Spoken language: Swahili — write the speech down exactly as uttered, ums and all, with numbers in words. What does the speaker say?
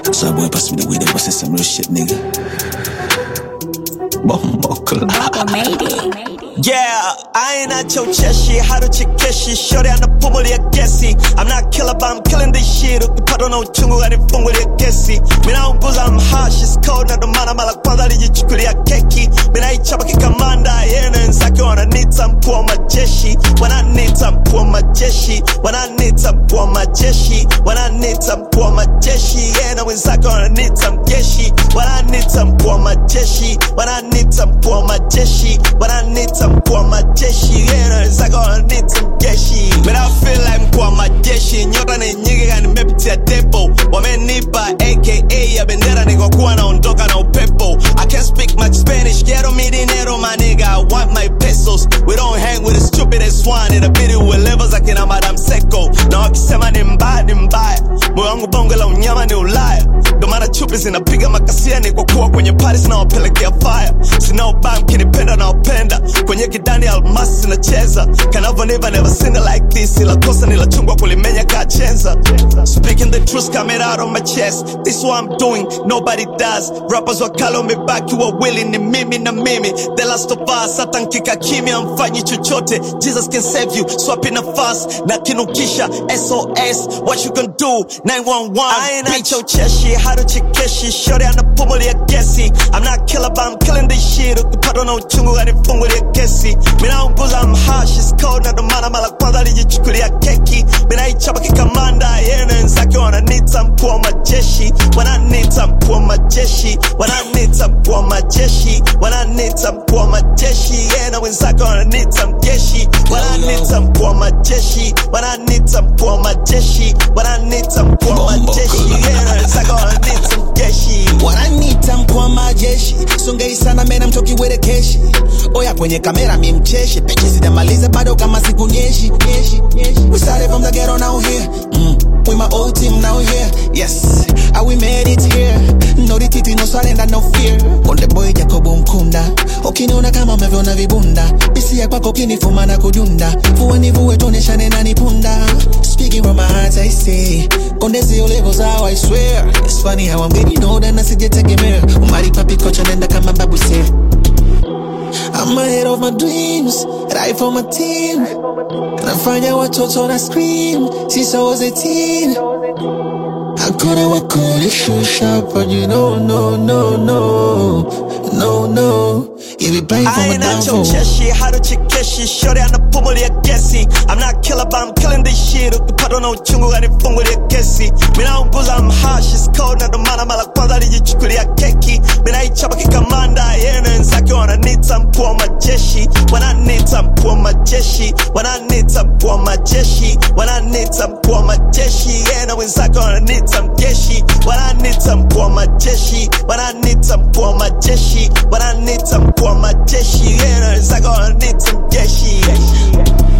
So boy pass me the weed, they was some real shit, nigga. Bumbuckle. Yeah, I ain't at your chest shit. How to check shit? Shorty on the pummel ya guessy. I'm not killer, but I'm killing this shit. Ukipata na uchungu gani fungu ya guessy. Mina unguza I'm harsh, it's cold. Na domana mala kwanza lijichukulia keki. Mina ichapa kikamanda. Yena nzake wana nita mpuwa majeshi. Wana nita mpuwa majeshi. Wana nita mpuwa majeshi. Wana nita mpuwa majeshi. Yena wenzake wana nita mjeshi. Wana nita mpuwa majeshi. Wana nita mpuwa majeshi. Wana nita mpuwa majeshi. Yena wenzake wana nita mjeshi. Man, I feel like mpuwa majeshi. Nyota ni nyingi gani mepitia depo. Wamenipa A K A ya bendera niko kuwa naondoka na upepo. I can't speak much Spanish. Quiero mi dinero, my nigga. I want my pesos. We don't hang with the stupid as one. In a video with levels like in a Madame Seco. Na wakisema ni mbaya ni mbaya. Moyo wangu bongo la unyama ni Ulaya. Ndo maana chupi zinapiga makasia ni kwa kuwa kwenye Paris na wapelekea fire. Sina ubaya mkinipenda na wapenda. Kwenye kidani almasi zinacheza. Kanavo never never seen it like this. Ila kosa nila chungwa kulimenya kachenza. Speaking the truth coming out on my chest. This is what I'm doing, nobody does. Rappers wakalo me back, you are willing. Ni mimi na mimi, the last of us. Hata nkika kimya mfanyi chochote. Jesus can save you, swap in a fast. Na kinukisha, S O S. What you gonna do, nine one one. I ain't at your chest shit, how to chikeshi. Shorty on the pummel ya guessy. I'm not killer, but I'm killing this shit. Ukipata na uchungu gani fungu ya kesi. Mina unguza I'm harsh, it's cold. Na domana mala kwanza lijichukulia keki. Mina ichapa kikamanda. Yena nzake wana nita mpuwa majeshi. Wana nita mpuwa majeshi. Wana nita mpuwa majeshi. Wana nita mpuwa majeshi. Yena wenzake wana nita mjeshi. Wana nita mpuwa majeshi. Wana nita mpuwa majeshi. Wana nita mpuwa majeshi. Yena wenzake wana nita mjeshi. Wana nita mpuwa majeshi. Songei sana mena mtoki wede keshi. Oya kwenye kamera mi mcheshi. Pechi sijamaliza bado kama siku nyeshi. We started from the ghetto now here. Mm. With my old team now here. Yes, and we made it here. No dititi, no surrender, no fear. On the boy Jacobo Mkunda. Okiniona kama umeviona vibunda. Bisi ya kwako kinifuma na kujunda. Fuwa nivuwe toneshane na nipunda. Speaking from my heart I say. Kondezi your levels how I swear. It's funny how I'm getting older na sijetegemea. Umari papi kocha nenda kama babu say. I'm ahead of my dreams, right for my team. Nafanya watoto na scream since I was eighteen. I couldn't work on it, shoe shop, but you know, no, no, no, no, no. You be playing for my downfall. I ain't at your chest shit, how to chikeshi. Shorty on the pummel ya guessy. I'm not killer, but I'm killing this shit. Ukipata na uchungu gani fungu ya kesi. Mina unguza I'm harsh, it's cold. Na domana mala kwanza lijichukulia keki. Mina ichapa kikamanda. Yena nzake wana nita mpuwa majeshi. Wana nita mpuwa majeshi. Wana nita mpuwa majeshi. Wana nita mpuwa majeshi. Yena wenzake wana nita mjeshi. Wana nita mpuwa majeshi. Wana nita mpuwa majeshi. Wana nita mpuwa majeshi. Yena wenzake wana nita mjeshi.